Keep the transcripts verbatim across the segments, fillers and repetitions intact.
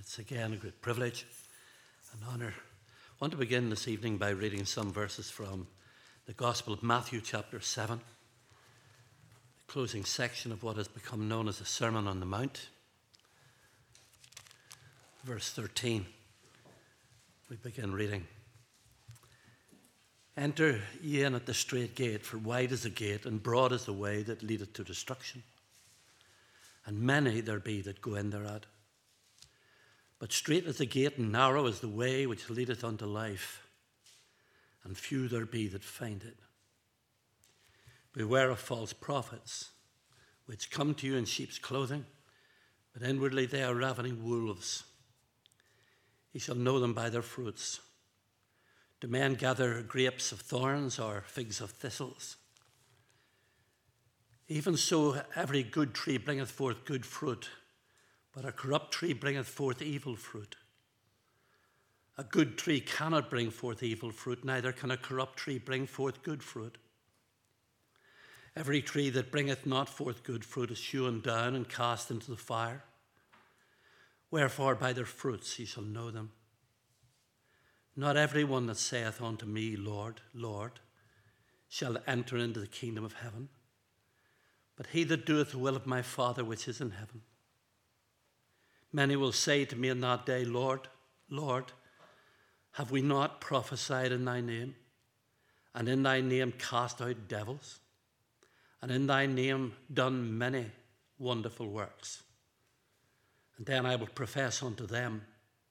It's again a great privilege and honour. I want to begin this evening by reading some verses from the Gospel of Matthew chapter seven, the closing section of what has become known as the Sermon on the Mount. Verse thirteen, we begin reading. Enter ye in at the strait gate, for wide is the gate, and broad is the way that leadeth to destruction. And many there be that go in thereat. But strait is the gate, and narrow is the way which leadeth unto life, and few there be that find it. Beware of false prophets, which come to you in sheep's clothing, but inwardly they are ravening wolves. Ye shall know them by their fruits. Do men gather grapes of thorns or figs of thistles? Even so, every good tree bringeth forth good fruit, but a corrupt tree bringeth forth evil fruit. A good tree cannot bring forth evil fruit, neither can a corrupt tree bring forth good fruit. Every tree that bringeth not forth good fruit is hewn down and cast into the fire. Wherefore by their fruits ye shall know them. Not every one that saith unto me, Lord, Lord, shall enter into the kingdom of heaven, but he that doeth the will of my Father which is in heaven. Many will say to me in that day, Lord, Lord, have we not prophesied in thy name, and in thy name cast out devils, and in thy name done many wonderful works? And then I will profess unto them,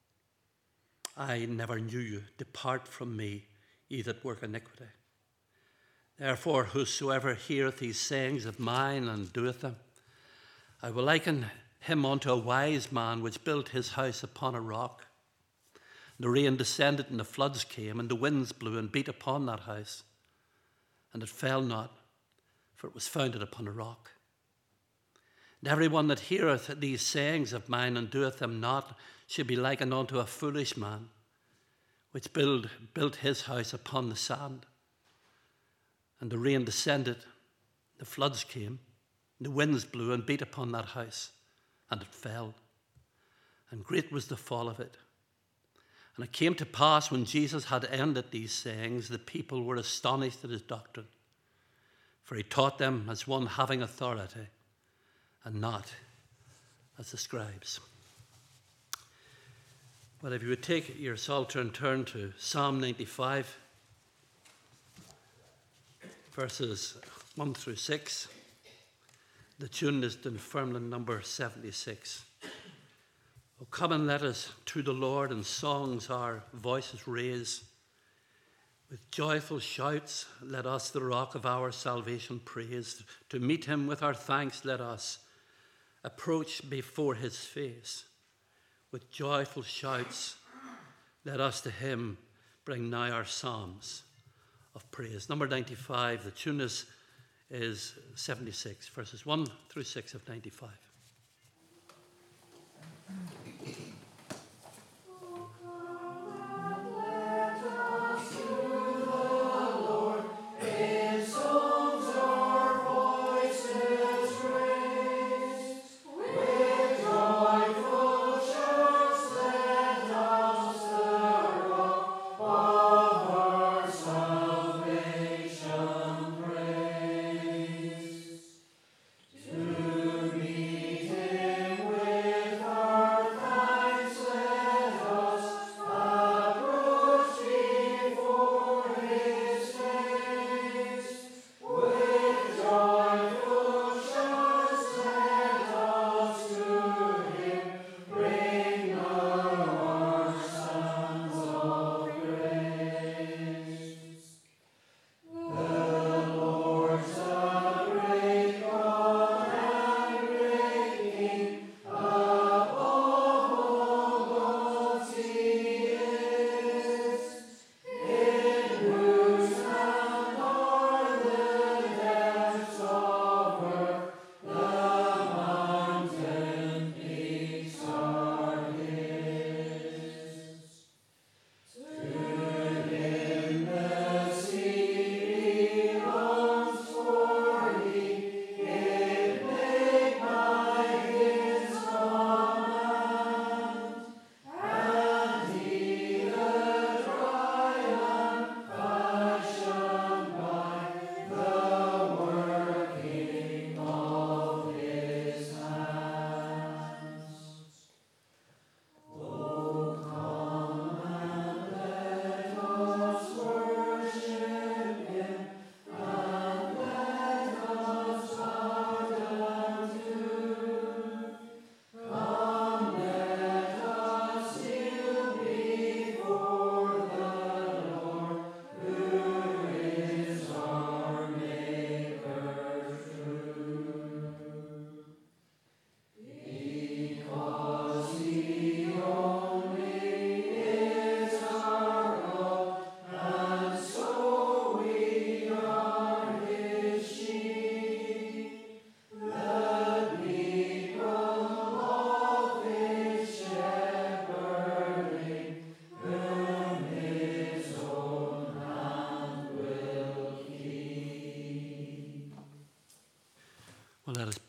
I never knew you. Depart from me, ye that work iniquity. Therefore, whosoever heareth these sayings of mine and doeth them, I will liken him unto a wise man which built his house upon a rock. The rain descended, and the floods came, and the winds blew and beat upon that house. And it fell not, for it was founded upon a rock. And every one that heareth these sayings of mine and doeth them not should be likened unto a foolish man, which build, built his house upon the sand. And the rain descended, the floods came, the winds blew and beat upon that house, and it fell. And great was the fall of it. And it came to pass, when Jesus had ended these sayings, the people were astonished at his doctrine, for he taught them as one having authority, and not as the scribes. Well, if you would take your psalter and turn to Psalm ninety-five, verses one through six. The tune is Dunfermline number seventy-six. Oh, come and let us to the Lord in songs our voices raise. With joyful shouts let us the rock of our salvation praise. To meet him with our thanks let us approach before his face. With joyful shouts let us to him bring nigh our psalms of praise. Number ninety-five, the tune is, is seventy-six, verses one through six of ninety-five. To meet him with our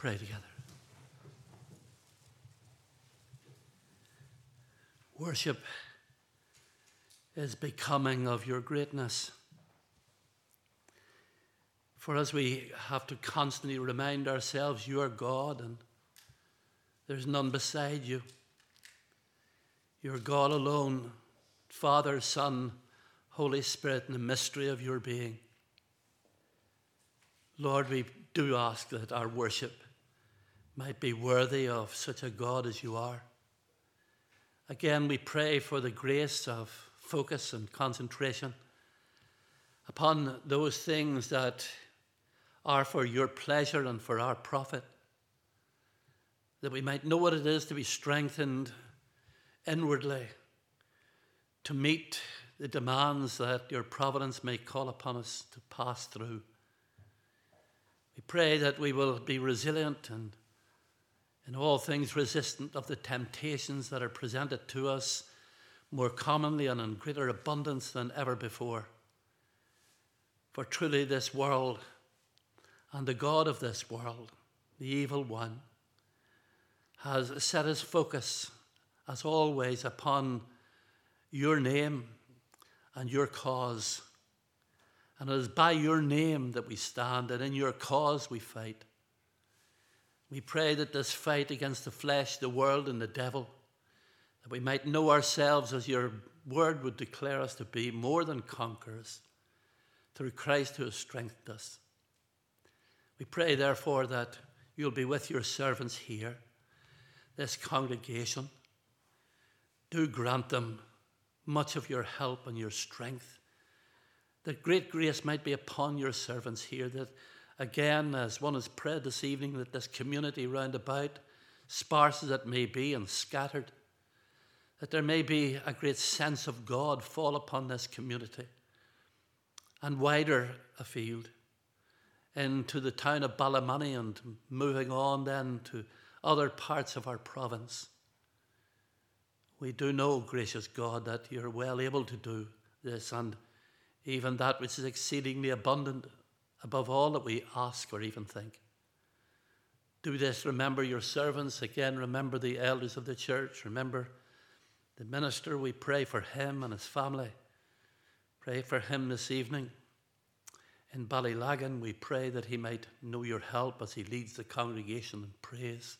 pray together. Worship is becoming of your greatness. For as we have to constantly remind ourselves, you are God and there's none beside you. You're God alone, Father, Son, Holy Spirit, in the mystery of your being. Lord, we do ask that our worship might be worthy of such a God as you are. Again, we pray for the grace of focus and concentration upon those things that are for your pleasure and for our profit, that we might know what it is to be strengthened inwardly, to meet the demands that your providence may call upon us to pass through. We pray that we will be resilient and in all things resistant of the temptations that are presented to us more commonly and in greater abundance than ever before. For truly this world and the God of this world, the evil one, has set his focus, as always, upon your name and your cause. And it is by your name that we stand, and in your cause we fight. We pray that this fight against the flesh, the world, and the devil, that we might know ourselves as your word would declare us to be, more than conquerors, through Christ who has strengthened us. We pray, therefore, that you'll be with your servants here, this congregation. Do grant them much of your help and your strength, that great grace might be upon your servants here, that again, as one has prayed this evening, that this community round about, sparse as it may be and scattered, that there may be a great sense of God fall upon this community, and wider afield into the town of Ballymoney and moving on then to other parts of our province. We do know, gracious God, that you're well able to do this, and even that which is exceedingly abundant above all that we ask or even think. Do this. Remember your servants. Again, remember the elders of the church. Remember the minister. We pray for him and his family. Pray for him this evening. In Ballylagan, we pray that he might know your help as he leads the congregation in praise.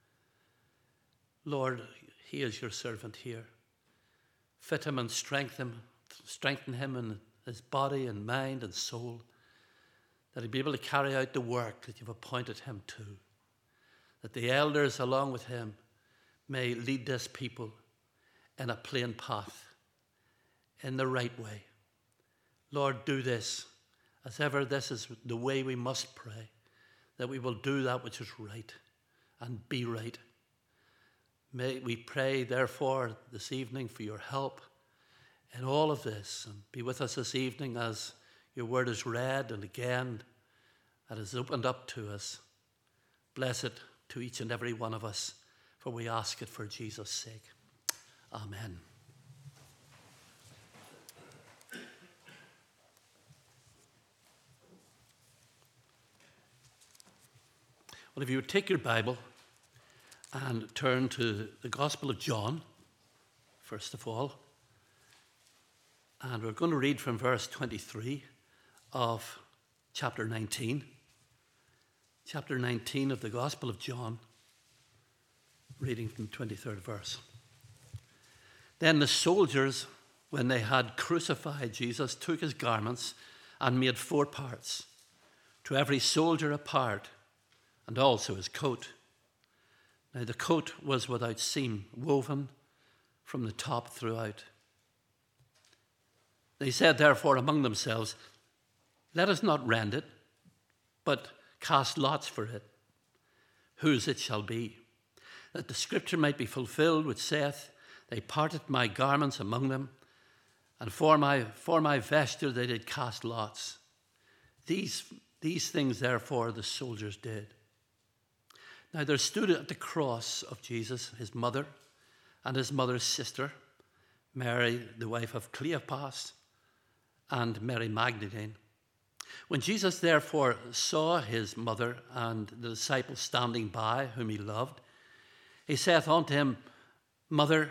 Lord, he is your servant here. Fit him and strengthen him, strengthen him in his body and mind and soul, that he'll be able to carry out the work that you've appointed him to, that the elders along with him may lead this people in a plain path, in the right way. Lord, do this, as ever this is the way we must pray, that we will do that which is right and be right. May we pray, therefore, this evening for your help in all of this, and be with us this evening as your word is read and again it is opened up to us. Bless it to each and every one of us, for we ask it for Jesus' sake. Amen. Well, if you would take your Bible and turn to the Gospel of John, first of all, and we're going to read from verse twenty-three of chapter nineteen. Chapter nineteen of the Gospel of John, reading from the twenty-third verse. Then the soldiers, when they had crucified Jesus, took his garments and made four parts, to every soldier a part, and also his coat. Now the coat was without seam, woven from the top throughout. They said therefore among themselves, let us not rend it, but cast lots for it, whose it shall be, that the scripture might be fulfilled which saith, they parted my garments among them, and for my, for my vesture they did cast lots. These, these things therefore the soldiers did. Now there stood at the cross of Jesus his mother and his mother's sister, Mary, the wife of Cleopas, and Mary Magdalene. When Jesus therefore saw his mother and the disciples standing by, whom he loved, he saith unto him, Mother,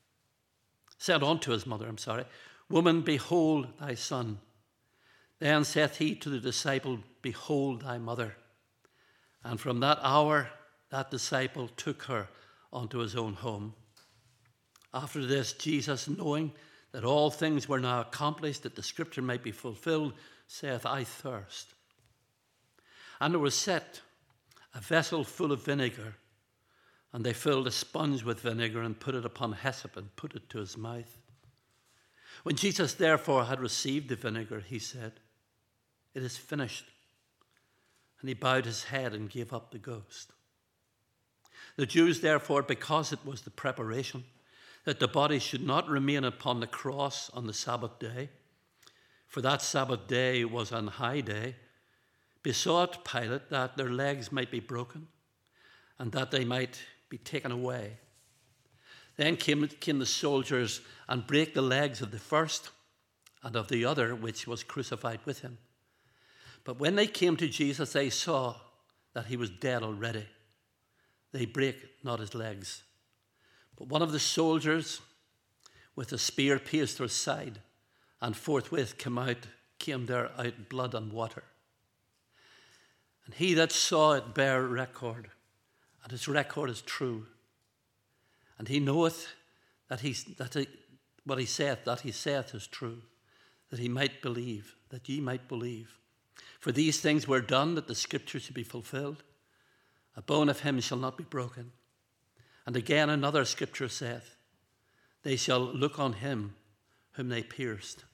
said unto his mother, I'm sorry, Woman, behold thy son. Then saith he to the disciple, Behold thy mother. And from that hour that disciple took her unto his own home. After this, Jesus, knowing that all things were now accomplished, that the scripture might be fulfilled, saith, I thirst. And there was set a vessel full of vinegar, and they filled a sponge with vinegar and put it upon hyssop and put it to his mouth. When Jesus therefore had received the vinegar, he said, It is finished. And he bowed his head and gave up the ghost. The Jews therefore, because it was the preparation, that the body should not remain upon the cross on the Sabbath day, for that Sabbath day was an high day, besought Pilate that their legs might be broken and that they might be taken away. Then came, came the soldiers and brake the legs of the first and of the other which was crucified with him. But when they came to Jesus, they saw that he was dead already. They brake not his legs. But one of the soldiers with a spear pierced her side, and forthwith came out, came there out blood and water. And he that saw it bare record, and his record is true. And he knoweth that he that he, what he saith, that he saith is true, that he might believe, that ye might believe. For these things were done, that the scripture should be fulfilled. A bone of him shall not be broken. And again another scripture saith, They shall look on him whom they pierced.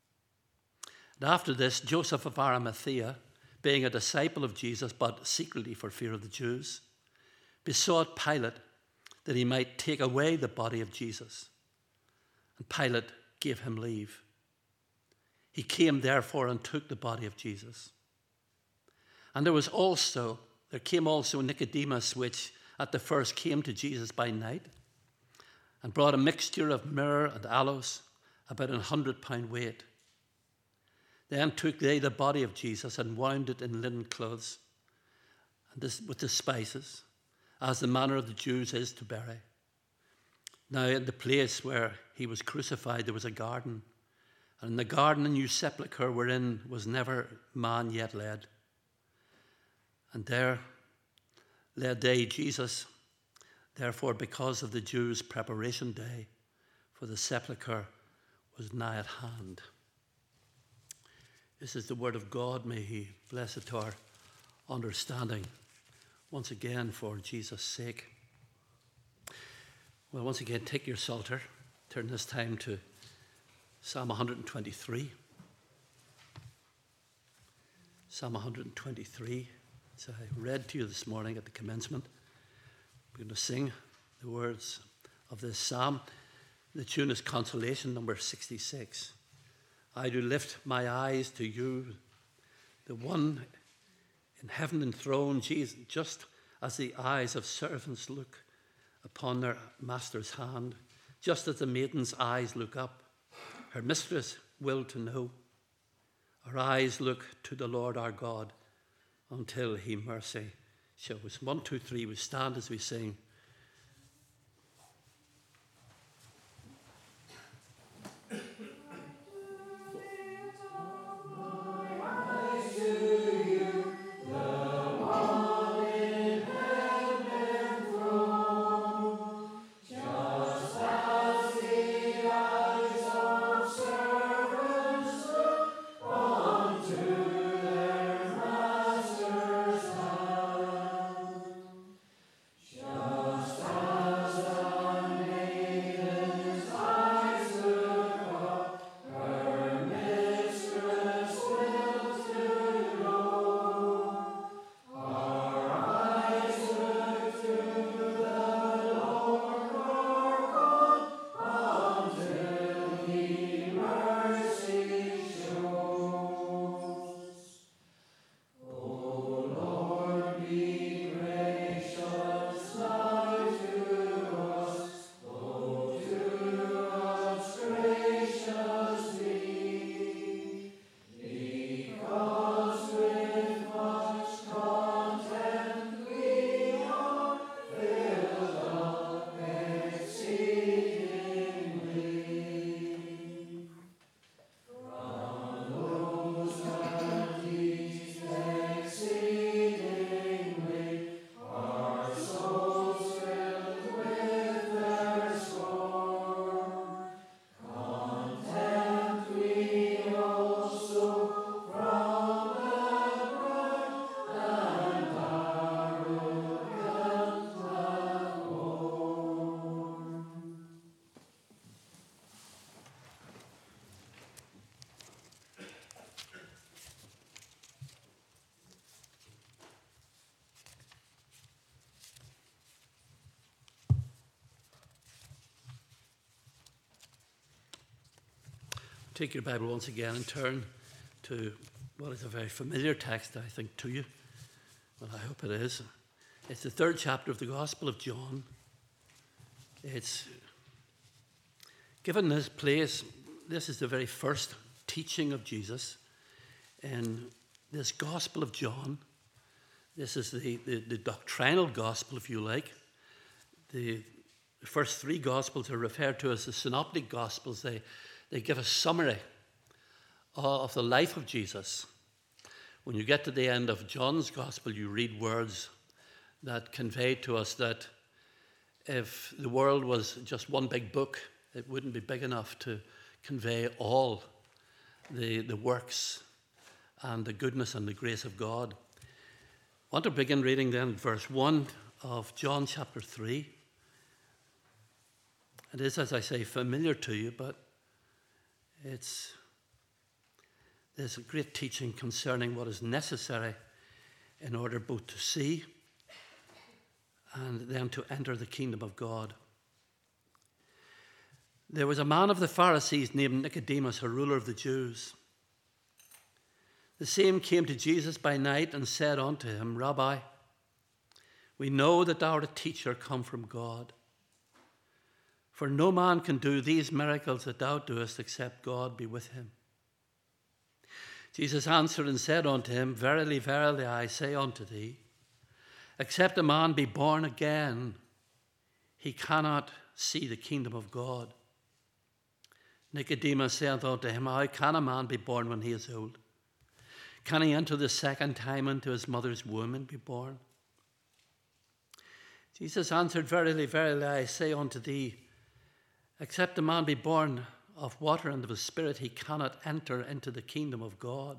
And after this, Joseph of Arimathea, being a disciple of Jesus, but secretly for fear of the Jews, besought Pilate that he might take away the body of Jesus. And Pilate gave him leave. He came therefore and took the body of Jesus. And there was also, there came also Nicodemus, which at the first came to Jesus by night, and brought a mixture of myrrh and aloes, about an hundred pound weight. Then took they the body of Jesus and wound it in linen clothes, and this, with the spices, as the manner of the Jews is to bury. Now in the place where he was crucified there was a garden, and in the garden a new sepulchre wherein was never man yet laid. And there laid they Jesus, therefore because of the Jews' preparation day, for the sepulchre was nigh at hand. This is the word of God. May he bless it to our understanding once again for Jesus' sake. Well, once again, take your Psalter. Turn this time to Psalm one twenty-three. Psalm one twenty-three. As I read to you this morning at the commencement, we're going to sing the words of this psalm. The tune is Consolation, number sixty-six. I do lift my eyes to you, the one in heaven enthroned, Jesus, just as the eyes of servants look upon their master's hand, just as the maiden's eyes look up, her mistress will to know. Our eyes look to the Lord our God until he mercy shows. One, two, three, we stand as we sing. Shall Take your Bible once again and turn to what is a very familiar text, I think, to you. Well, I hope it is. It's the third chapter of the Gospel of John. It's given this place, this is the very first teaching of Jesus in this Gospel of John. This is the, the, the doctrinal gospel, if you like. The first three Gospels are referred to as the synoptic Gospels. They, they give a summary of the life of Jesus. When you get to the end of John's Gospel, you read words that convey to us that if the world was just one big book, it wouldn't be big enough to convey all the, the works and the goodness and the grace of God. I want to begin reading then at verse one of John chapter three. It is, as I say, familiar to you, but it's there's a great teaching concerning what is necessary in order both to see and then to enter the kingdom of God. There was a man of the Pharisees named Nicodemus, a ruler of the Jews. The same came to Jesus by night and said unto him, Rabbi, we know that thou art a teacher come from God. For no man can do these miracles that thou doest except God be with him. Jesus answered and said unto him, Verily, verily, I say unto thee, except a man be born again, he cannot see the kingdom of God. Nicodemus said unto him, How can a man be born when he is old? Can he enter the second time into his mother's womb and be born? Jesus answered, Verily, verily, I say unto thee, except a man be born of water and of the Spirit, he cannot enter into the kingdom of God.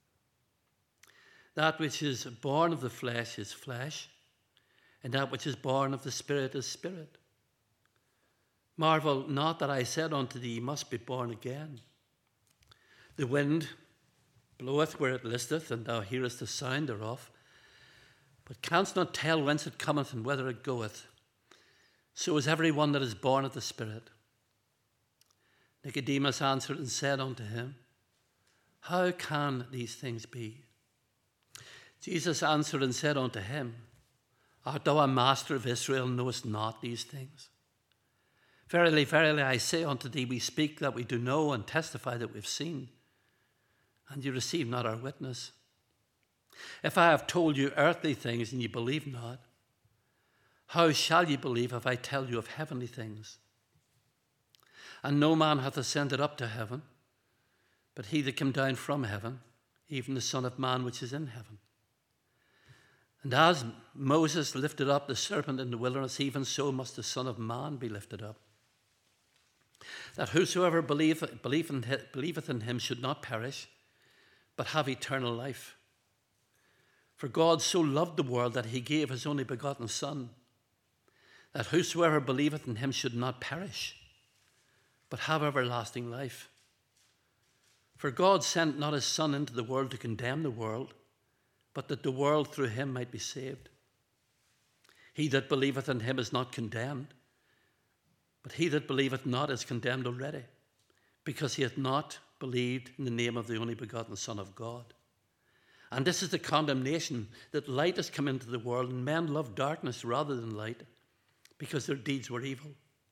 That which is born of the flesh is flesh, and that which is born of the Spirit is spirit. Marvel not that I said unto thee, you must be born again. The wind bloweth where it listeth, and thou hearest the sound thereof, but canst not tell whence it cometh and whither it goeth. So is every one that is born of the Spirit. Nicodemus answered and said unto him, How can these things be? Jesus answered and said unto him, Art thou a master of Israel, and knowest not these things? Verily, verily, I say unto thee, we speak that we do know, and testify that we have seen, and you receive not our witness. If I have told you earthly things, and ye believe not, how shall ye believe if I tell you of heavenly things? And no man hath ascended up to heaven, but he that came down from heaven, even the Son of Man which is in heaven. And as Moses lifted up the serpent in the wilderness, even so must the Son of Man be lifted up, that whosoever believeth, believeth in him should not perish, but have eternal life. For God so loved the world that he gave his only begotten Son, that whosoever believeth in him should not perish, but have everlasting life. For God sent not his Son into the world to condemn the world, but that the world through him might be saved. He that believeth in him is not condemned, but he that believeth not is condemned already, because he hath not believed in the name of the only begotten Son of God. And this is the condemnation, that light has come into the world, and men love darkness rather than light, because their deeds were evil.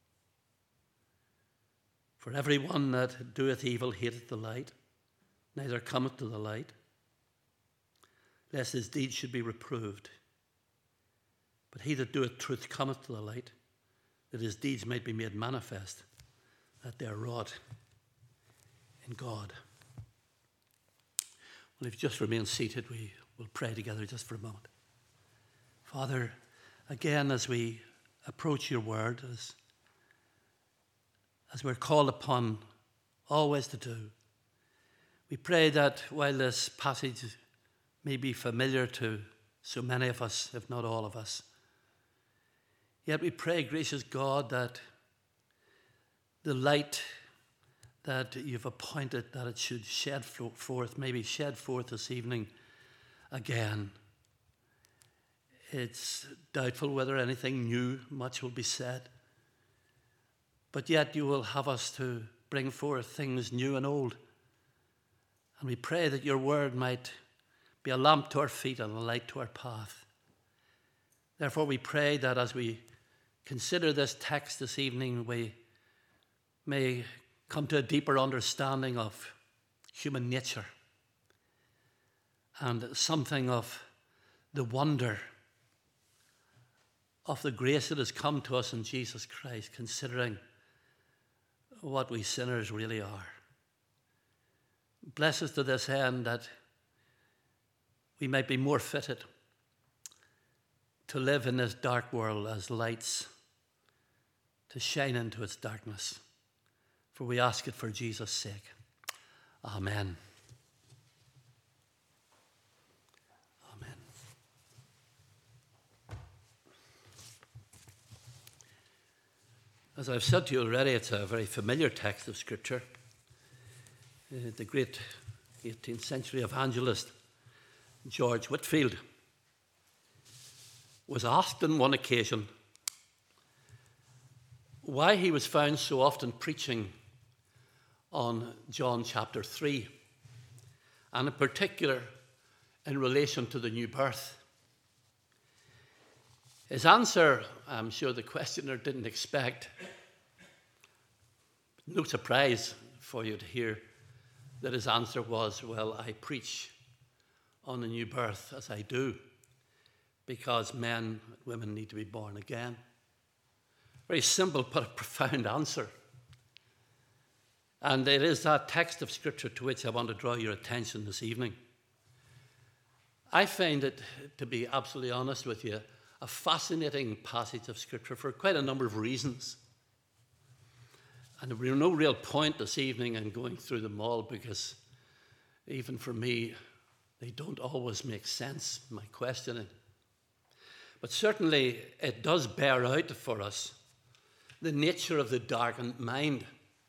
For every one that doeth evil hateth the light, neither cometh to the light, lest his deeds should be reproved. But he that doeth truth cometh to the light, that his deeds might be made manifest, that they are wrought in God. Well, if you just remain seated, we will pray together just for a moment. Father, again, as we approach your word, as, as we're called upon always to do, we pray that while this passage may be familiar to so many of us, if not all of us, yet we pray, gracious God, that the light that you've appointed that it should shed forth, maybe shed forth this evening again. It's doubtful whether anything new, much will be said, but yet you will have us to bring forth things new and old. And we pray that your word might be a lamp to our feet and a light to our path. Therefore, we pray that as we consider this text this evening, we may come to a deeper understanding of human nature and something of the wonder of the grace that has come to us in Jesus Christ, considering what we sinners really are. Bless us to this end that we might be more fitted to live in this dark world as lights to shine into its darkness. For we ask it for Jesus' sake. Amen. Amen. As I've said to you already, it's a very familiar text of Scripture. Uh, the great eighteenth century evangelist George Whitefield was asked on one occasion why he was found so often preaching on John chapter three, and in particular in relation to the new birth. His answer, I'm sure the questioner didn't expect. No surprise for you to hear that his answer was, well, I preach on the new birth as I do because men and women need to be born again. Very simple but a profound answer. And it is that text of Scripture to which I want to draw your attention this evening. I find it, to be absolutely honest with you, a fascinating passage of Scripture for quite a number of reasons. And there will be no real point this evening in going through them all because even for me, they don't always make sense, my questioning. But certainly it does bear out for us the nature of the darkened mind.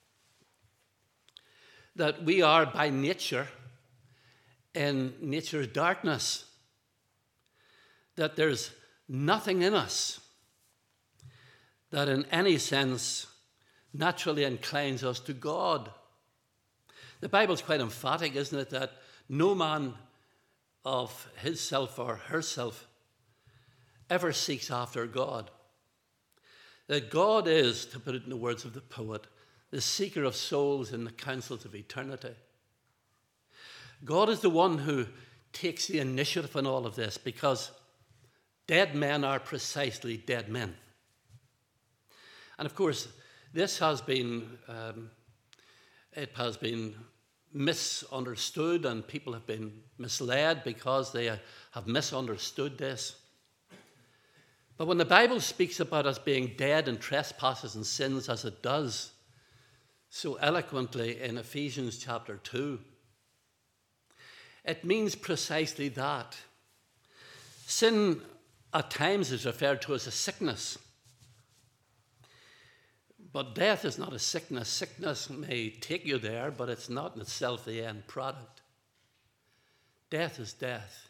That we are by nature in nature's darkness. That there's nothing in us that in any sense naturally inclines us to God. The Bible's quite emphatic, isn't it, that no man of his self or herself ever seeks after God. That God is, to put it in the words of the poet, the seeker of souls in the councils of eternity. God is the one who takes the initiative in all of this because dead men are precisely dead men. And of course, this has been, um, it has been misunderstood and people have been misled because they have misunderstood this. But when the Bible speaks about us being dead in trespasses and sins as it does so eloquently in Ephesians chapter two, it means precisely that. Sin at times is referred to as a sickness. But death is not a sickness. Sickness may take you there, but it's not in itself the end product. Death is death.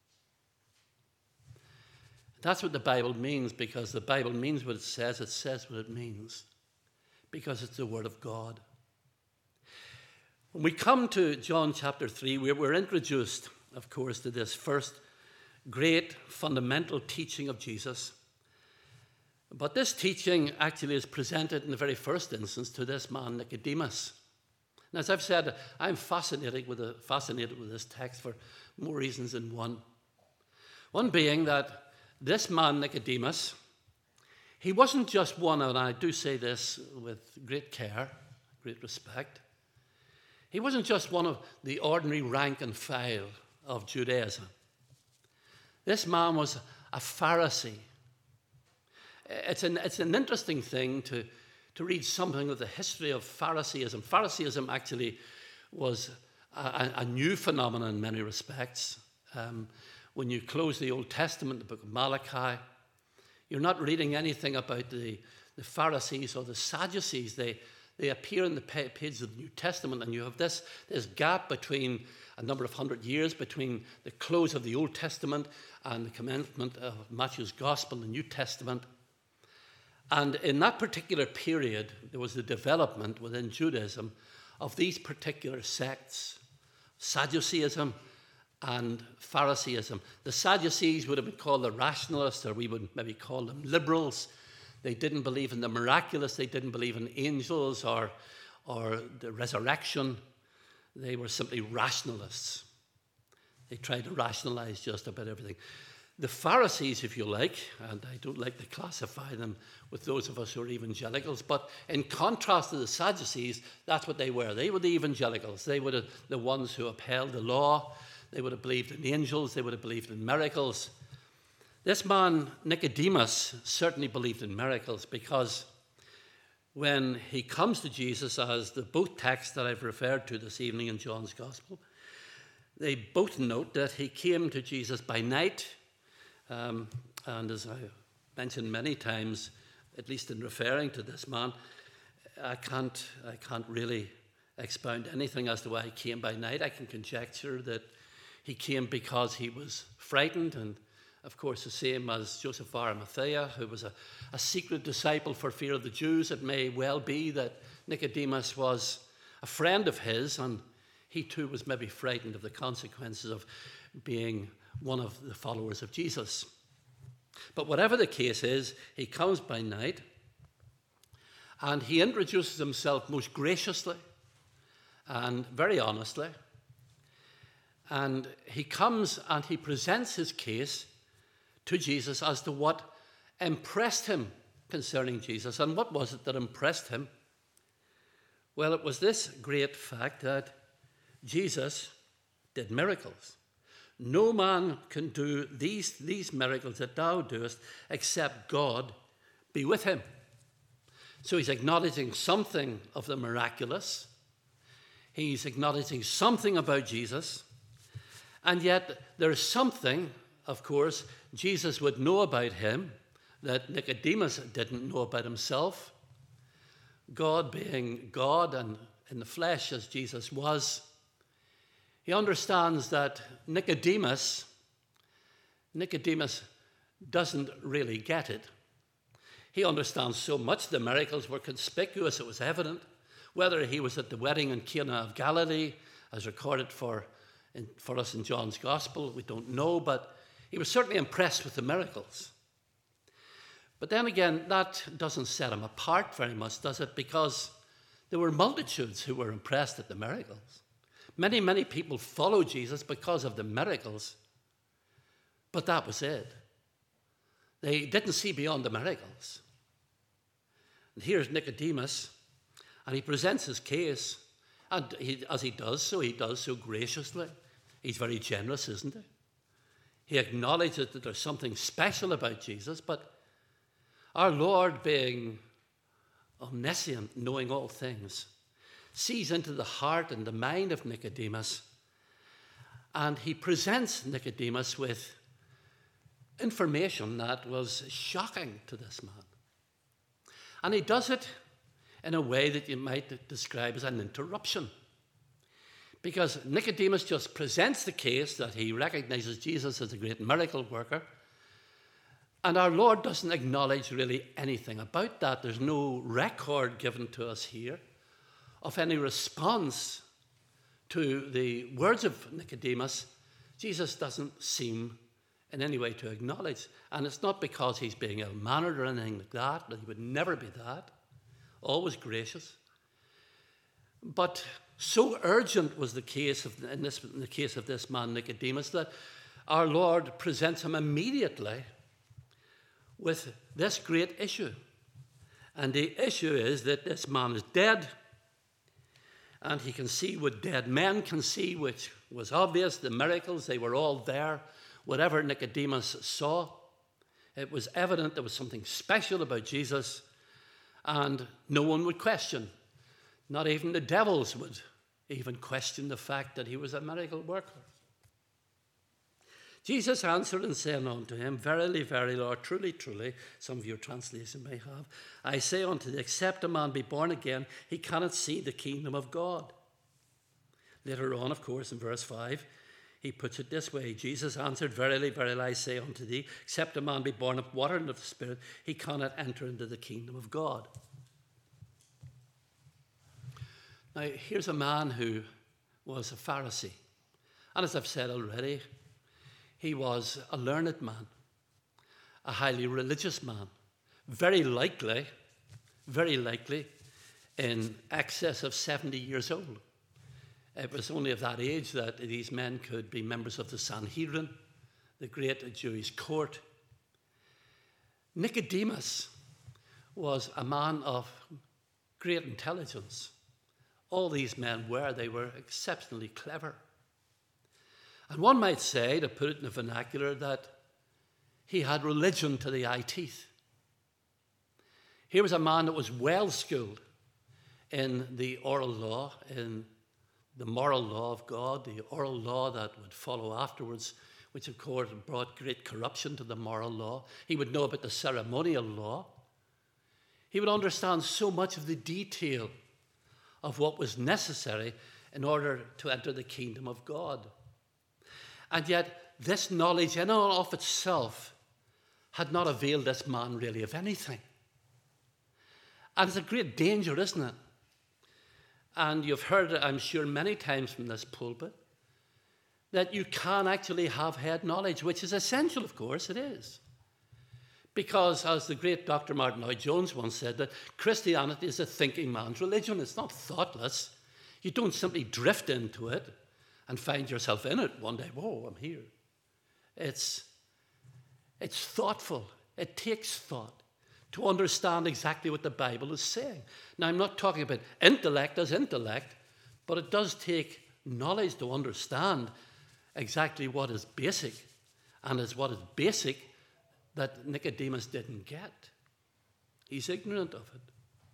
That's what the Bible means, because the Bible means what it says. It says what it means, because it's the Word of God. When we come to John chapter three, we're introduced, of course, to this first great fundamental teaching of Jesus. But this teaching actually is presented in the very first instance to this man, Nicodemus. And as I've said, I'm fascinated with, the, fascinated with this text for more reasons than one. One being that this man, Nicodemus, he wasn't just one, and I do say this with great care, great respect, he wasn't just one of the ordinary rank and file of Judaism. This man was a Pharisee. It's an, it's an interesting thing to, to read something of the history of Pharisaism. Pharisaism actually was a, a new phenomenon in many respects. Um, when you close the Old Testament, the book of Malachi, you're not reading anything about the, the Pharisees or the Sadducees. They, they appear in the pages of the New Testament, and you have this, this gap between a number of hundred years between the close of the Old Testament and the commencement of Matthew's Gospel, the New Testament. And in that particular period, there was the development within Judaism of these particular sects, Sadduceeism and Phariseeism. The Sadducees would have been called the rationalists, or we would maybe call them liberals. They didn't believe in the miraculous. They didn't believe in angels or, or the resurrection. They were simply rationalists. They tried to rationalize just about everything. The Pharisees, if you like, and I don't like to classify them with those of us who are evangelicals, but in contrast to the Sadducees, that's what they were. They were the evangelicals. They were the, the ones who upheld the law. They would have believed in angels. They would have believed in miracles. This man, Nicodemus, certainly believed in miracles, because when he comes to Jesus, as the both texts that I've referred to this evening in John's Gospel, they both note that he came to Jesus by night. Um, and as I mentioned many times, at least in referring to this man, I can't, I can't really expound anything as to why he came by night. I can conjecture that he came because he was frightened, and of course the same as Joseph of Arimathea, who was a, a secret disciple for fear of the Jews. It may well be that Nicodemus was a friend of his, and he too was maybe frightened of the consequences of being one of the followers of Jesus. But whatever the case is, he comes by night, and he introduces himself most graciously and very honestly. And he comes and he presents his case to Jesus as to what impressed him concerning Jesus. And what was it that impressed him? Well, it was this great fact that Jesus did miracles. No man can do these, these miracles that thou doest except God be with him. So he's acknowledging something of the miraculous. He's acknowledging something about Jesus. And yet there's something, of course, Jesus would know about him that Nicodemus didn't know about himself. God being God and in the flesh as Jesus was, he understands that Nicodemus, Nicodemus doesn't really get it. He understands so much the miracles were conspicuous, it was evident. Whether he was at the wedding in Cana of Galilee, as recorded for, in, for us in John's Gospel, we don't know, but he was certainly impressed with the miracles. But then again, that doesn't set him apart very much, does it? Because there were multitudes who were impressed at the miracles. Many, many people followed Jesus because of the miracles, but that was it. They didn't see beyond the miracles. And here's Nicodemus, and he presents his case, and he, as he does so, he does so graciously. He's very generous, isn't he? He acknowledges that there's something special about Jesus, but our Lord, being omniscient, knowing all things, sees into the heart and the mind of Nicodemus, and he presents Nicodemus with information that was shocking to this man. And he does it in a way that you might describe as an interruption. Because Nicodemus just presents the case that he recognizes Jesus as a great miracle worker, and our Lord doesn't acknowledge really anything about that. There's no record given to us here of any response to the words of Nicodemus. Jesus doesn't seem in any way to acknowledge. And it's not because he's being ill-mannered or anything like that, that he would never be that. Always gracious. But so urgent was the case of, in, this, in the case of this man Nicodemus, that our Lord presents him immediately with this great issue. And the issue is that this man is dead, and he can see what dead men can see, which was obvious. The miracles, they were all there. Whatever Nicodemus saw, it was evident there was something special about Jesus, and no one would question. Not even the devils would even question the fact that he was a miracle worker. Jesus answered and said unto him, Verily, verily, Lord, truly, truly, some of your translation may have, I say unto thee, except a man be born again, he cannot see the kingdom of God. Later on, of course, in verse five, He puts it this way. Jesus answered, Verily, verily, I say unto thee, except a man be born of water and of the Spirit, he cannot enter into the kingdom of God. Now, here's a man who was a Pharisee. And as I've said already, he was a learned man, a highly religious man, very likely, very likely in excess of seventy years old. It was only of that age that these men could be members of the Sanhedrin, the great Jewish court. Nicodemus was a man of great intelligence. All these men were, they were exceptionally clever. And one might say, to put it in the vernacular, that he had religion to the eye teeth. Here was a man that was well schooled in the oral law, in the moral law of God, the oral law that would follow afterwards, which of course brought great corruption to the moral law. He would know about the ceremonial law. He would understand so much of the detail of what was necessary in order to enter the kingdom of God. And yet, this knowledge in and of itself had not availed this man really of anything. And it's a great danger, isn't it? And you've heard it, I'm sure, many times from this pulpit, that you can actually have head knowledge, which is essential, of course, it is. Because, as the great Doctor Martin Lloyd-Jones once said, that Christianity is a thinking man's religion. It's not thoughtless. You don't simply drift into it and find yourself in it one day. Whoa, I'm here. It's, it's thoughtful. It takes thought to understand exactly what the Bible is saying. Now, I'm not talking about intellect as intellect, but it does take knowledge to understand exactly what is basic, and is what is basic that Nicodemus didn't get. He's ignorant of it.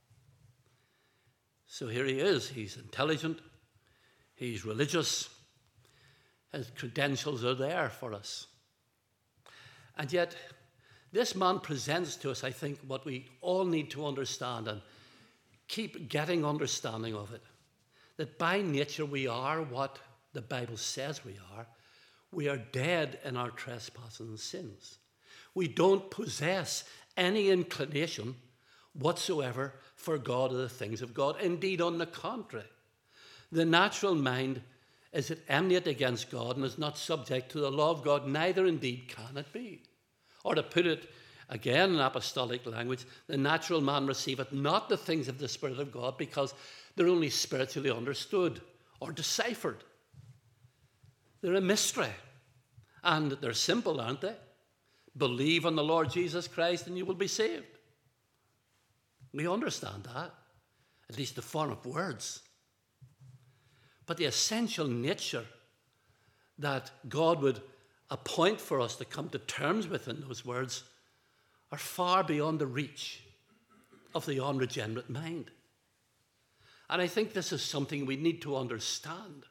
So here he is. He's intelligent. He's religious. His credentials are there for us. And yet, this man presents to us, I think, what we all need to understand and keep getting understanding of it. That by nature we are what the Bible says we are. We are dead in our trespasses and sins. We don't possess any inclination whatsoever for God or the things of God. Indeed, on the contrary, the natural mind is at enmity against God and is not subject to the law of God, neither indeed can it be. Or to put it again in apostolic language, the natural man receiveth not the things of the Spirit of God, because they're only spiritually understood or deciphered. They're a mystery. And they're simple, aren't they? Believe on the Lord Jesus Christ and you will be saved. We understand that, at least the form of words. But the essential nature that God would appoint for us to come to terms with in those words are far beyond the reach of the unregenerate mind. And I think this is something we need to understand.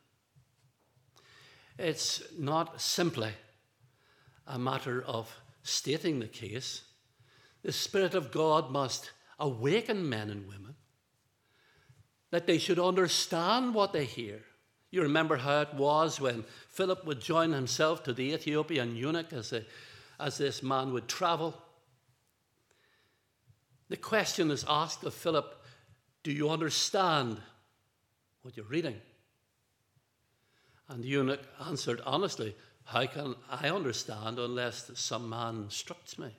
It's not simply a matter of stating the case. The Spirit of God must awaken men and women that they should understand what they hear. You remember how it was when Philip would join himself to the Ethiopian eunuch as, a, as this man would travel. The question is asked of Philip, do you understand what you're reading? And the eunuch answered honestly, how can I understand unless some man instructs me?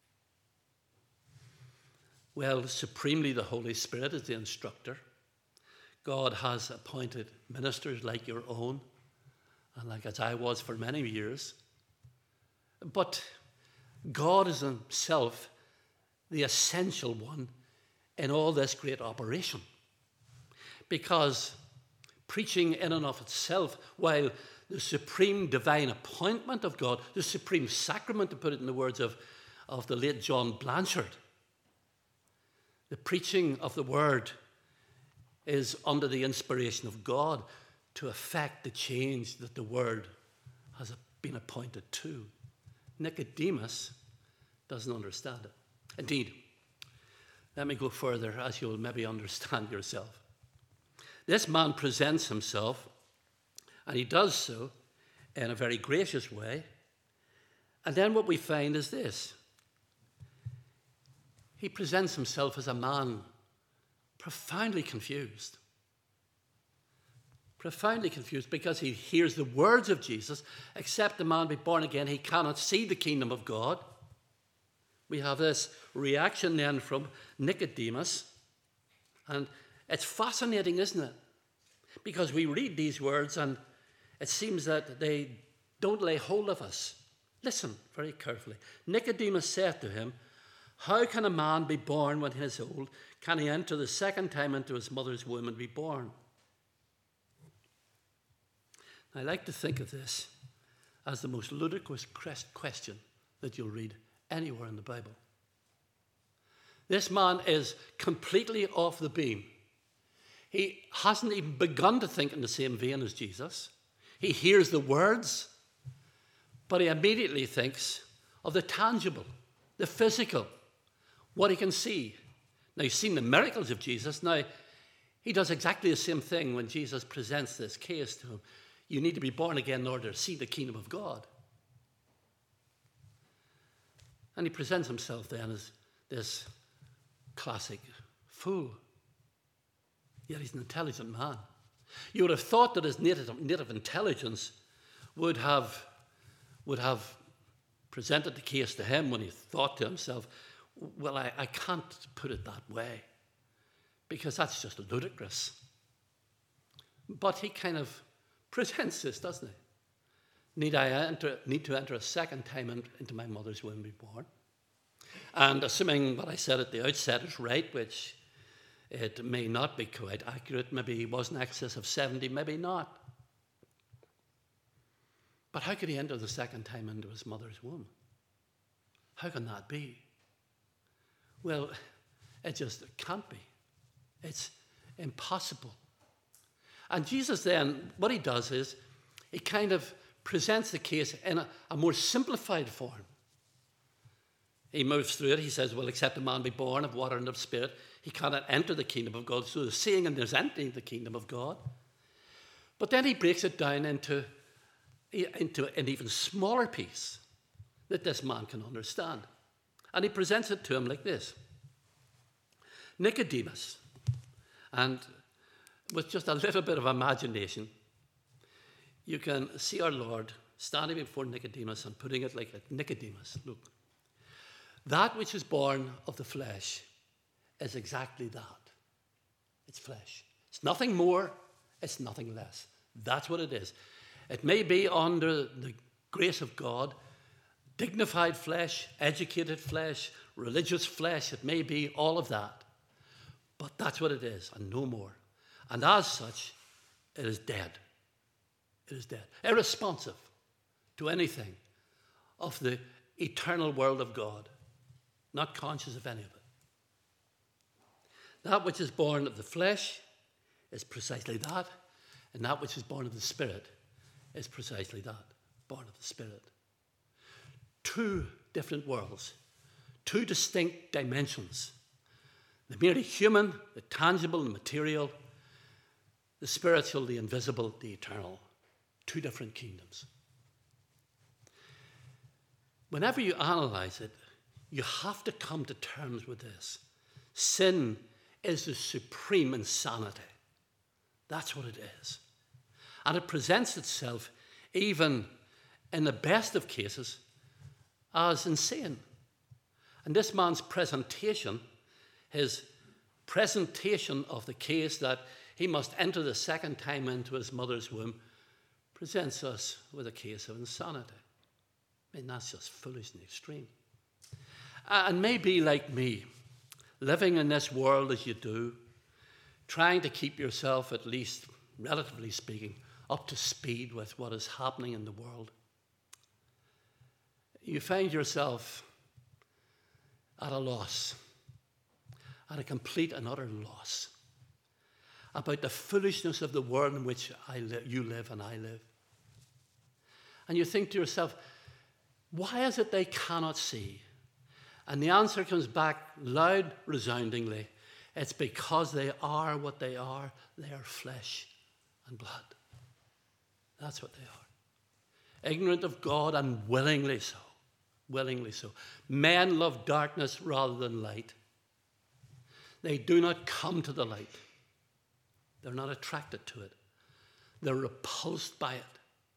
Well, supremely the Holy Spirit is the instructor. God has appointed ministers like your own, and like as I was for many years. But God is himself the essential one in all this great operation. Because preaching in and of itself, while the supreme divine appointment of God, the supreme sacrament, to put it in the words of, of the late John Blanchard, the preaching of the word is under the inspiration of God to effect the change that the word has been appointed to. Nicodemus doesn't understand it. Indeed, let me go further, as you'll maybe understand yourself. This man presents himself, and he does so in a very gracious way. And then what we find is this. He presents himself as a man profoundly confused. Profoundly confused because he hears the words of Jesus, except the man be born again, he cannot see the kingdom of God. We have this reaction then from Nicodemus. And it's fascinating, isn't it? Because we read these words and it seems that they don't lay hold of us. Listen very carefully. Nicodemus said to him, how can a man be born when he is old? Can he enter the second time into his mother's womb and be born? I like to think of this as the most ludicrous question that you'll read anywhere in the Bible. This man is completely off the beam. He hasn't even begun to think in the same vein as Jesus. He hears the words, but he immediately thinks of the tangible, the physical, what he can see. Now, you've seen the miracles of Jesus. Now, he does exactly the same thing when Jesus presents this case to him. You need to be born again in order to see the kingdom of God. And he presents himself then as this classic fool. Yet he's an intelligent man. You would have thought that his native, native intelligence would have, would have presented the case to him when he thought to himself, well, I, I can't put it that way because that's just ludicrous. But he kind of presents this, doesn't he? Need I enter, need to enter a second time in, into my mother's womb and be born? And assuming what I said at the outset is right, which it may not be quite accurate, maybe he was in excess of seventy, maybe not. But how could he enter the second time into his mother's womb? How can that be? Well, it just can't be. It's impossible. And Jesus then, what he does is, he kind of presents the case in a, a more simplified form. He moves through it. He says, well, except a man be born of water and of spirit, he cannot enter the kingdom of God. So there's seeing and there's entering the kingdom of God. But then he breaks it down into, into an even smaller piece that this man can understand. And he presents it to him like this. Nicodemus, and with just a little bit of imagination, you can see our Lord standing before Nicodemus and putting it like Nicodemus, look, that which is born of the flesh is exactly that. It's flesh. It's nothing more, it's nothing less. That's what it is. It may be under the grace of God, dignified flesh, educated flesh, religious flesh, it may be all of that. But that's what it is, and no more. And as such, it is dead. It is dead. Irresponsive to anything of the eternal world of God. Not conscious of any of it. That which is born of the flesh is precisely that, and that which is born of the Spirit is precisely that, born of the Spirit. Two different worlds, two distinct dimensions. The merely human, the tangible, the material, the spiritual, the invisible, the eternal. Two different kingdoms. Whenever you analyze it, you have to come to terms with this. Sin is the supreme insanity. That's what it is. And it presents itself, even in the best of cases, as insane. And this man's presentation, his presentation of the case that he must enter the second time into his mother's womb, presents us with a case of insanity. I mean, that's just foolish in the extreme. And maybe like me, living in this world as you do, trying to keep yourself, at least relatively speaking, up to speed with what is happening in the world, you find yourself at a loss, at a complete and utter loss, about the foolishness of the world in which I li- you live and I live. And you think to yourself, why is it they cannot see? And the answer comes back loud, resoundingly. It's because they are what they are. They are flesh and blood. That's what they are. ignorant of God and willingly so. Willingly so. Men love darkness rather than light. They do not come to the light. They're not attracted to it. They're repulsed by it.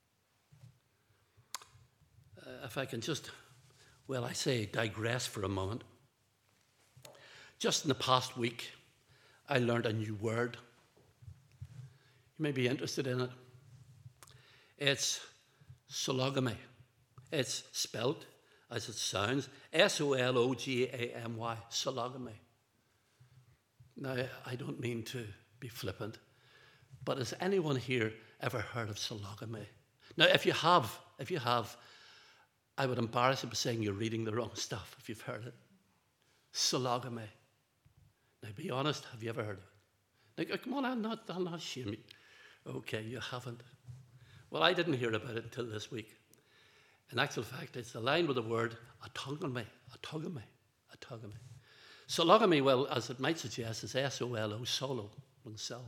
Uh, if I can just, well, I say digress for a moment. Just in the past week, I learned a new word. You may be interested in it. It's sologamy. It's spelt as it sounds, S O L O G A M Y, sologamy. Now, I don't mean to be flippant, but has anyone here ever heard of sologamy? Now, if you have, if you have, I would embarrass you by saying you're reading the wrong stuff if you've heard it. Sologamy. Now, be honest, have you ever heard of it? Now, come on, I'll not, I'll not shame you. Okay, you haven't. Well, I didn't hear about it until this week. In actual fact, it's aligned with the word autogamy, autogamy, autogamy. Sologamy, well, as it might suggest, is S O L O, solo, oneself.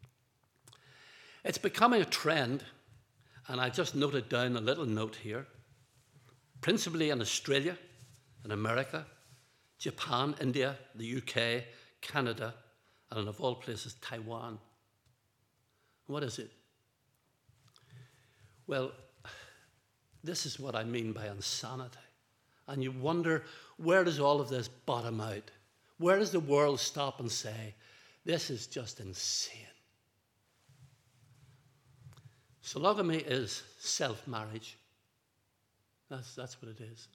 It's becoming a trend, and I just noted down a little note here, principally in Australia, in America, Japan, India, the U K, Canada, and of all places, Taiwan. What is it? Well, this is what I mean by insanity. And you wonder, where does all of this bottom out? Where does the world stop and say, this is just insane? Sologamy is self-marriage. That's, that's what it is.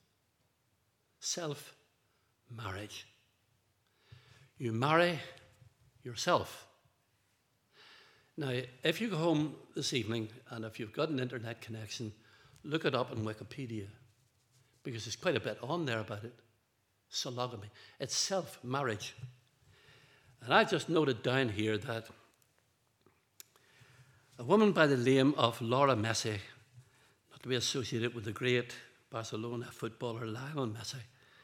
Self-marriage. You marry yourself. Now, if you go home this evening and if you've got an internet connection, look it up on Wikipedia, because there's quite a bit on there about it. Sologamy. It's self-marriage. And I just noted down here that a woman by the name of Laura Messi, not to be associated with the great Barcelona footballer Lionel Messi,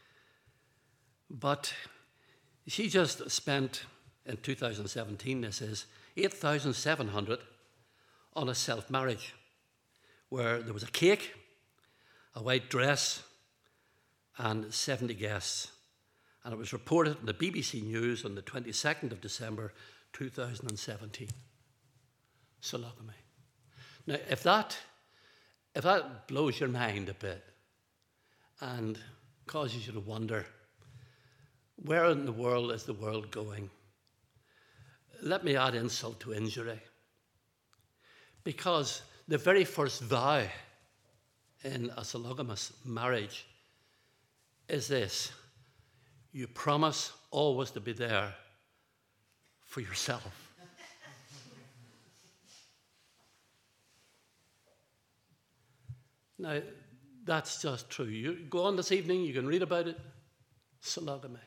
but she just spent, in two thousand seventeen, this is, eight thousand seven hundred on a self-marriage, where there was a cake, a white dress, and seventy guests. And it was reported in the B B C News on the twenty-second of December, two thousand seventeen. Sologamy. Now, if that, if that blows your mind a bit and causes you to wonder, where in the world is the world going? Let me add insult to injury. Because the very first vow in a sologamous marriage is this: you promise always to be there for yourself. Now, that's just true. You go on this evening, you can read about it. Sologamy.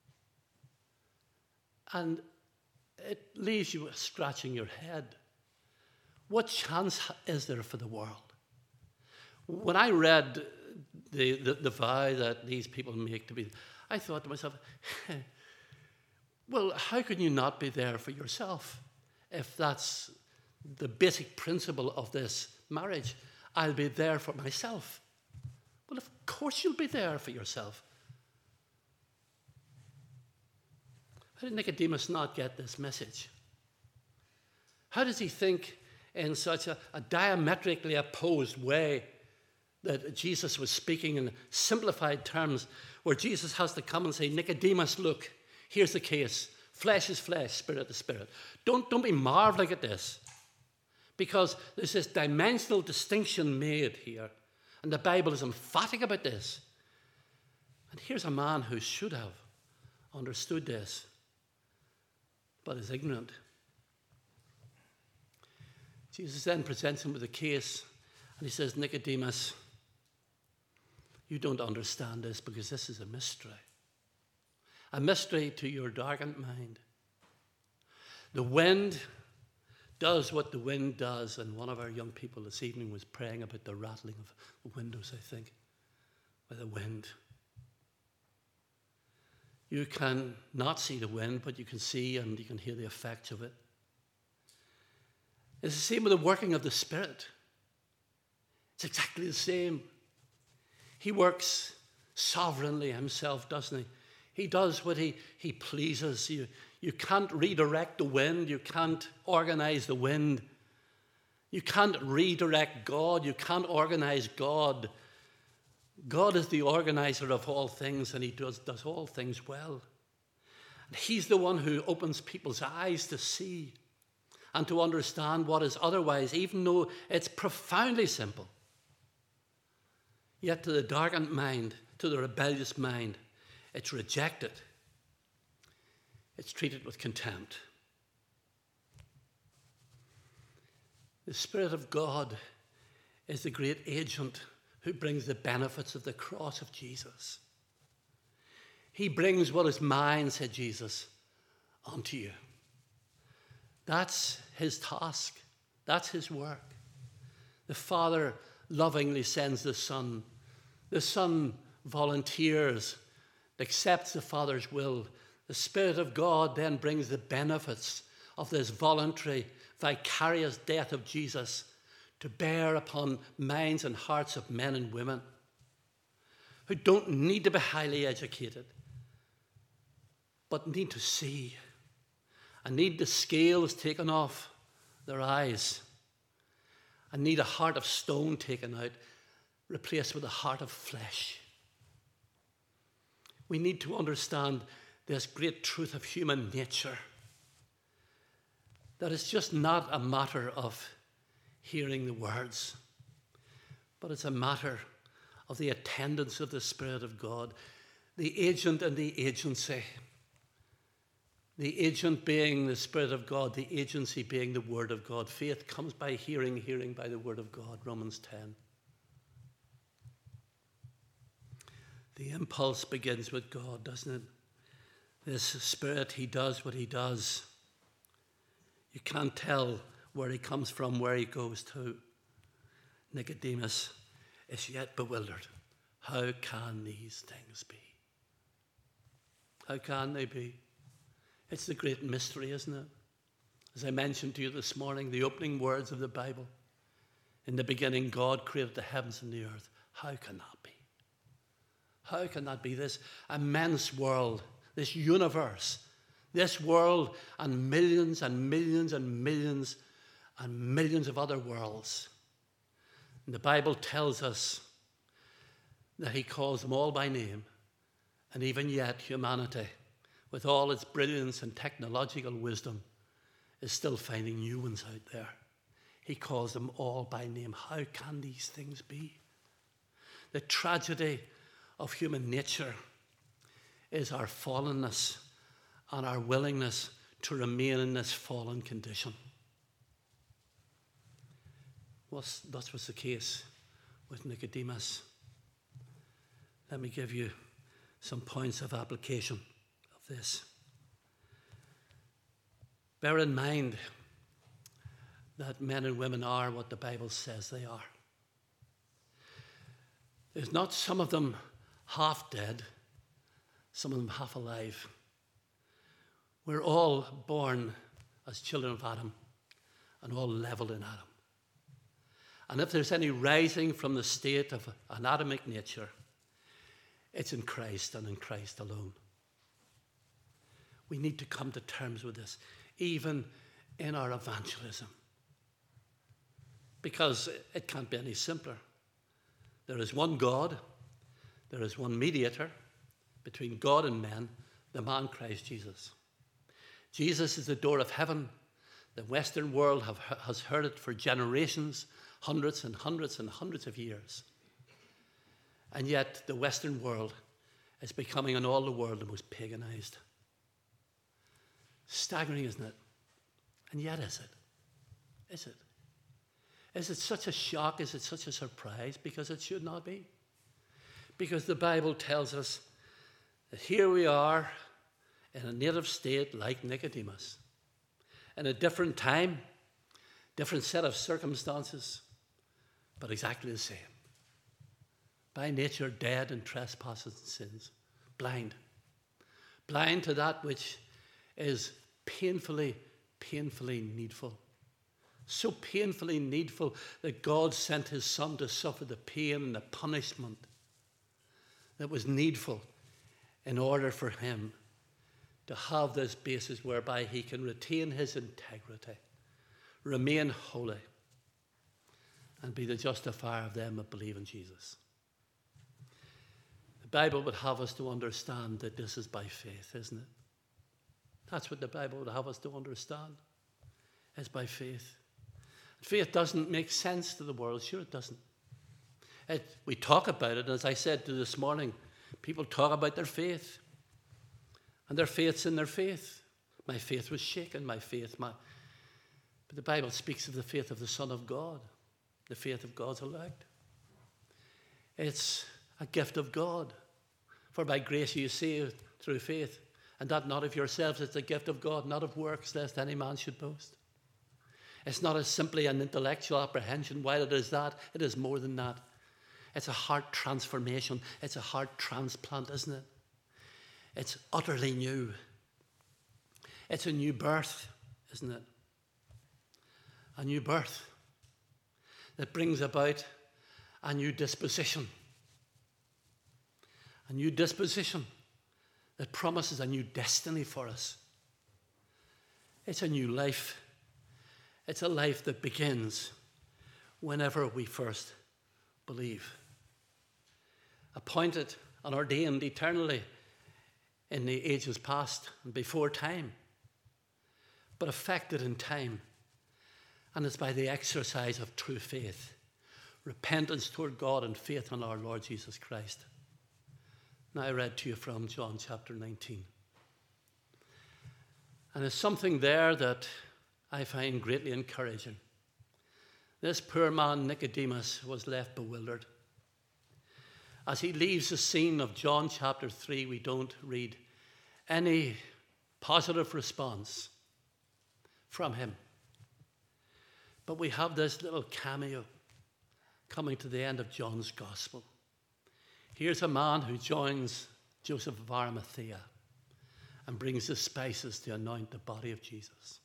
And it leaves you scratching your head. What chance is there for the world? When I read the, the, the vow that these people make to be, I thought to myself, well, how can you not be there for yourself if that's the basic principle of this marriage? I'll be there for myself. Well, of course you'll be there for yourself. How did Nicodemus not get this message? How does he think in such a, a diametrically opposed way that Jesus was speaking in simplified terms, where Jesus has to come and say, Nicodemus, look, here's the case. Flesh is flesh, spirit is spirit. Don't, don't be marveling at this, because there's this dimensional distinction made here, and the Bible is emphatic about this. And here's a man who should have understood this, but is ignorant. Jesus then presents him with a case, and he says, Nicodemus, you don't understand this because this is a mystery. A mystery to your darkened mind. The wind does what the wind does, and one of our young people this evening was praying about the rattling of the windows, I think, by the wind. You can not see the wind, but you can see and you can hear the effects of it. It's the same with the working of the Spirit. It's exactly the same. He works sovereignly himself, doesn't he? He does what he, he pleases. You, you can't redirect the wind. You can't organize the wind. You can't redirect God. You can't organize God. God is the organizer of all things, and he does, does all things well. And he's the one who opens people's eyes to see and to understand what is otherwise, even though it's profoundly simple. Yet to the darkened mind, to the rebellious mind, it's rejected. It's treated with contempt. The Spirit of God is the great agent who brings the benefits of the cross of Jesus. He brings what is mine, said Jesus, unto you. That's his task. That's his work. The Father lovingly sends the Son. The Son volunteers, accepts the Father's will. The Spirit of God then brings the benefits of this voluntary, vicarious death of Jesus to bear upon minds and hearts of men and women who don't need to be highly educated, but need to see and need the scales taken off their eyes and need a heart of stone taken out, replaced with a heart of flesh. We need to understand this great truth of human nature, that it's just not a matter of hearing the words, but it's a matter of the attendance of the Spirit of God, the agent and the agency. The agent being the Spirit of God, the agency being the Word of God. Faith comes by hearing, hearing by the Word of God, Romans ten. The impulse begins with God, doesn't it? This Spirit, he does what he does. You can't tell where he comes from, where he goes to. Nicodemus is yet bewildered. How can these things be? How can they be? It's the great mystery, isn't it? As I mentioned to you this morning, the opening words of the Bible. In the beginning, God created the heavens and the earth. How can that be? How can that be? This immense world, this universe, this world and millions and millions and millions and millions of other worlds. And the Bible tells us that he calls them all by name, and even yet humanity, with all its brilliance and technological wisdom, is still finding new ones out there. He calls them all by name. How can these things be? The tragedy of human nature is our fallenness and our willingness to remain in this fallen condition. Well, that was the case with Nicodemus. Let me give you some points of application of this. Bear in mind that men and women are what the Bible says they are. There's not some of them half dead, some of them half alive. We're all born as children of Adam and all leveled in Adam. And if there's any rising from the state of an Adamic nature, it's in Christ and in Christ alone. We need to come to terms with this, even in our evangelism. Because it can't be any simpler. There is one God, there is one mediator between God and men, the man Christ Jesus. Jesus is the door of heaven. The Western world have, has heard it for generations, hundreds and hundreds and hundreds of years. And yet the Western world is becoming in all the world the most paganized. Staggering, isn't it? And yet is it? Is it? Is it such a shock? Is it such a surprise? Because it should not be. Because the Bible tells us that here we are in a native state like Nicodemus, in a different time, different set of circumstances, but exactly the same. By nature, dead in trespasses and sins, blind. Blind to that which is painfully, painfully needful. so painfully needful that God sent his Son to suffer the pain and the punishment that was needful in order for him to have this basis whereby he can retain his integrity, remain holy, and be the justifier of them that believe in Jesus. The Bible would have us to understand that this is by faith, isn't it? That's what the Bible would have us to understand. It's by faith. Faith doesn't make sense to the world. Sure it doesn't. It, we talk about it, as I said to this morning, people talk about their faith. And their faith's in their faith. My faith was shaken, my faith. My... But the Bible speaks of the faith of the Son of God, the faith of God's elect. It's a gift of God. For by grace you saved through faith, and that not of yourselves, it's a gift of God, not of works, lest any man should boast. It's not as simply an intellectual apprehension. While it is that, it is more than that. It's a heart transformation. It's a heart transplant, isn't it? It's utterly new. It's a new birth, isn't it? A new birth that brings about a new disposition. A new disposition that promises a new destiny for us. It's a new life. It's a life that begins whenever we first believe. Appointed and ordained eternally in the ages past and before time, but affected in time. And it's by the exercise of true faith, repentance toward God and faith in our Lord Jesus Christ. Now I read to you from John chapter nineteen. And there's something there that I find greatly encouraging. This poor man, Nicodemus, was left bewildered. As he leaves the scene of John chapter three, we don't read any positive response from him. But we have this little cameo coming to the end of John's gospel. Here's a man who joins Joseph of Arimathea and brings the spices to anoint the body of Jesus.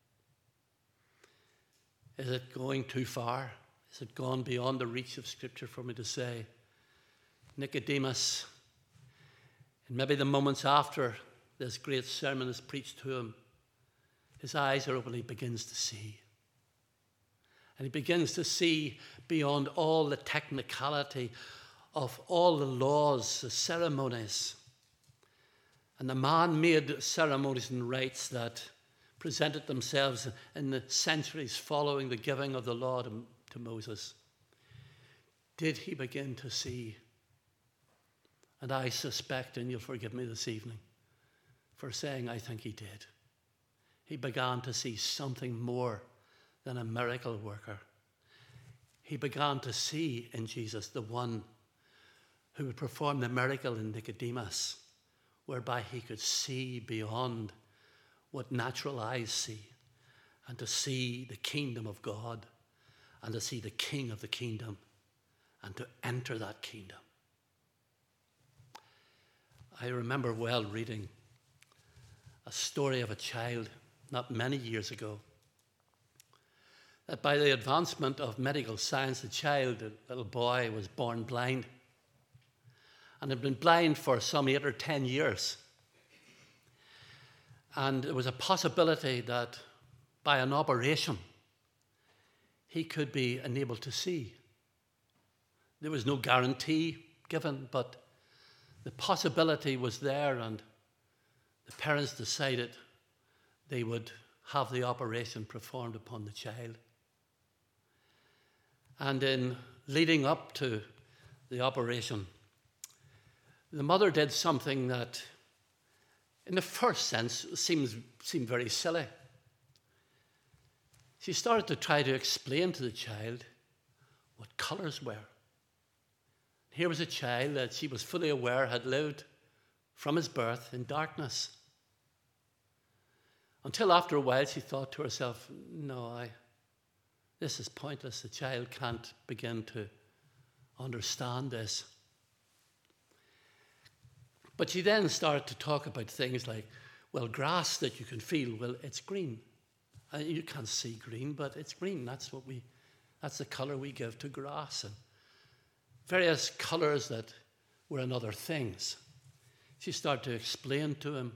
Is it going too far? Is it gone beyond the reach of Scripture for me to say, Nicodemus, and maybe the moments after this great sermon is preached to him, his eyes are open, he begins to see. And he begins to see beyond all the technicality of all the laws, the ceremonies, and the man-made ceremonies and rites that presented themselves in the centuries following the giving of the law to, to Moses. Did he begin to see? And I suspect, and you'll forgive me this evening for saying I think he did. He began to see something more than a miracle worker. He began to see in Jesus the one who would perform the miracle in Nicodemus, whereby he could see beyond what natural eyes see, and to see the kingdom of God, and to see the king of the kingdom, and to enter that kingdom. I remember well reading a story of a child not many years ago, that by the advancement of medical science, the child, a little boy, was born blind and had been blind for some eight or ten years. And there was a possibility that by an operation, he could be enabled to see. There was no guarantee given, but the possibility was there, and the parents decided they would have the operation performed upon the child. And in leading up to the operation, the mother did something that, in the first sense, seems, seemed very silly. She started to try to explain to the child what colours were. Here was a child that she was fully aware had lived from his birth in darkness. Until after a while she thought to herself, no, I, this is pointless. The child can't begin to understand this. But she then started to talk about things like, well, grass that you can feel, well, it's green. Uh, you can't see green, but it's green. That's what we, that's the colour we give to grass. And various colours that were in other things. She started to explain to him.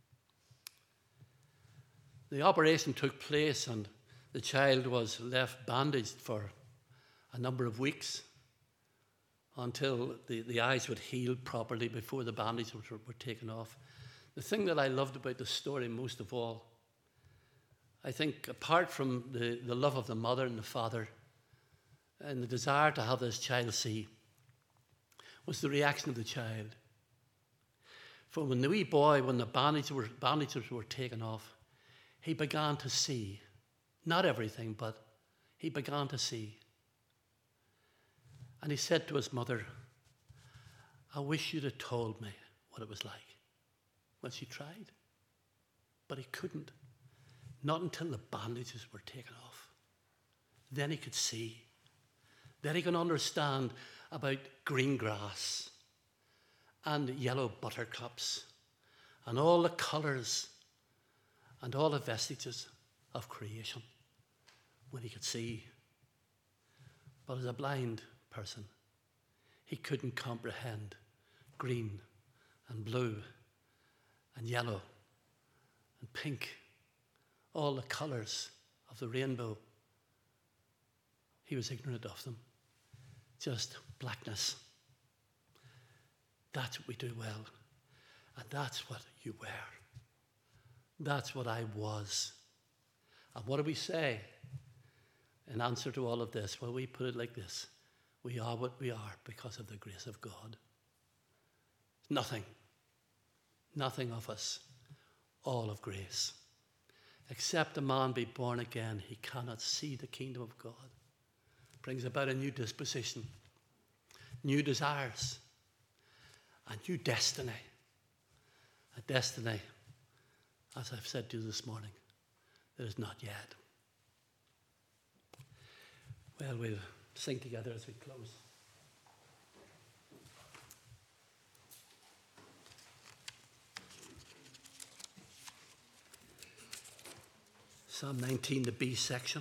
The operation took place and the child was left bandaged for a number of weeks until the, the eyes would heal properly before the bandages were, were taken off. The thing that I loved about the story most of all, I think apart from the, the love of the mother and the father and the desire to have this child see, was the reaction of the child. For when the wee boy, when the bandages were, bandages were taken off, he began to see. Not everything, but he began to see. And he said to his mother, I wish you'd have told me what it was like. Well, she tried, but he couldn't. Not until the bandages were taken off. Then he could see. Then he could understand about green grass and yellow buttercups and all the colours and all the vestiges of creation when he could see. But as a blind person, he couldn't comprehend green and blue and yellow and pink, all the colours of the rainbow. He was ignorant of them. Just blackness. That's what we do well. And that's what you were. That's what I was. And what do we say in answer to all of this? Well, we put it like this. We are what we are because of the grace of God. Nothing. Nothing of us. All of grace. Except a man be born again, he cannot see the kingdom of God. Brings about a new disposition, new desires, a new destiny. A destiny, as I've said to you this morning, that is not yet. Well, we'll sing together as we close. Psalm nineteen, the B section.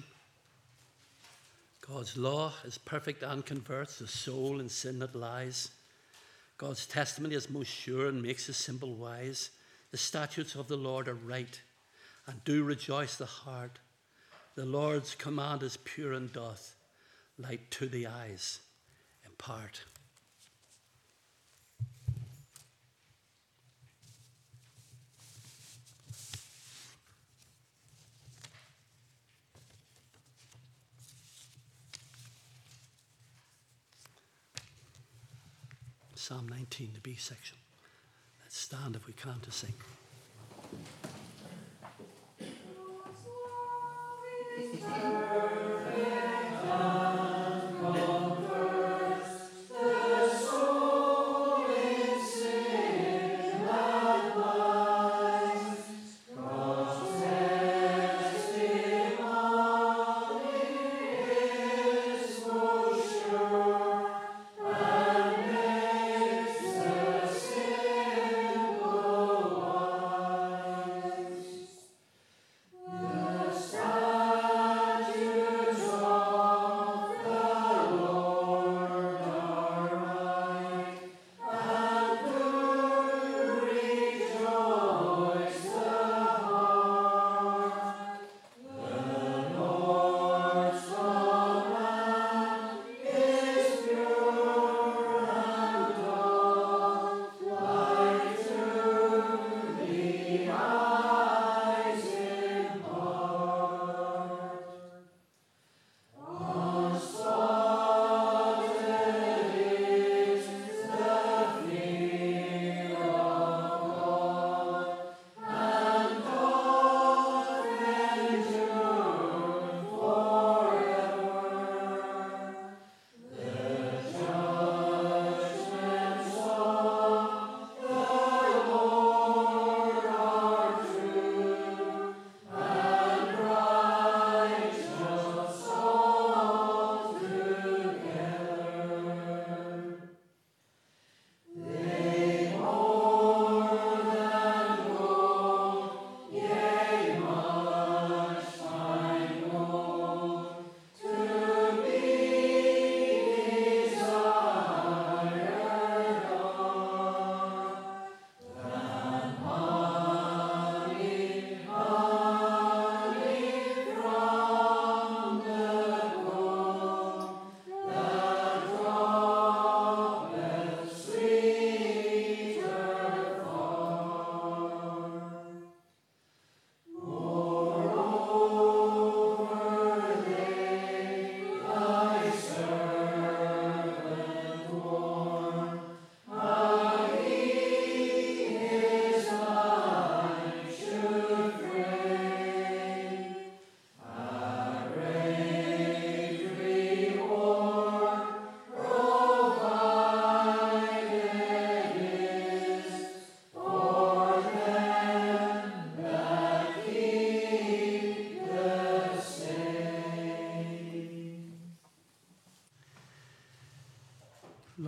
God's law is perfect and converts the soul in sin that lies. God's testimony is most sure and makes the simple wise. The statutes of the Lord are right and do rejoice the heart. The Lord's command is pure and doth light to the eyes impart. Psalm nineteen, the B section. Let's stand if we can to sing.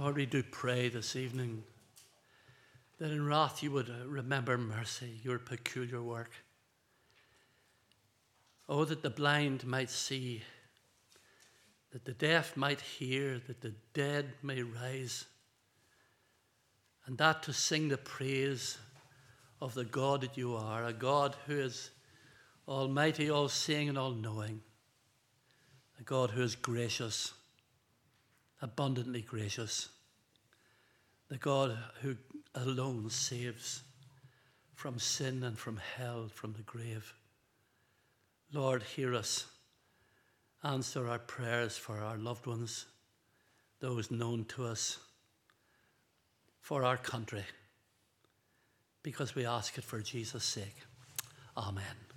Lord, we do pray this evening that in wrath you would remember mercy, your peculiar work. Oh, that the blind might see, that the deaf might hear, that the dead may rise, and that to sing the praise of the God that you are, a God who is almighty, all-seeing and all-knowing, a God who is gracious, abundantly gracious, the God who alone saves from sin and from hell, from the grave. Lord, hear us. Answer our prayers for our loved ones, those known to us, for our country, because we ask it for Jesus' sake. Amen.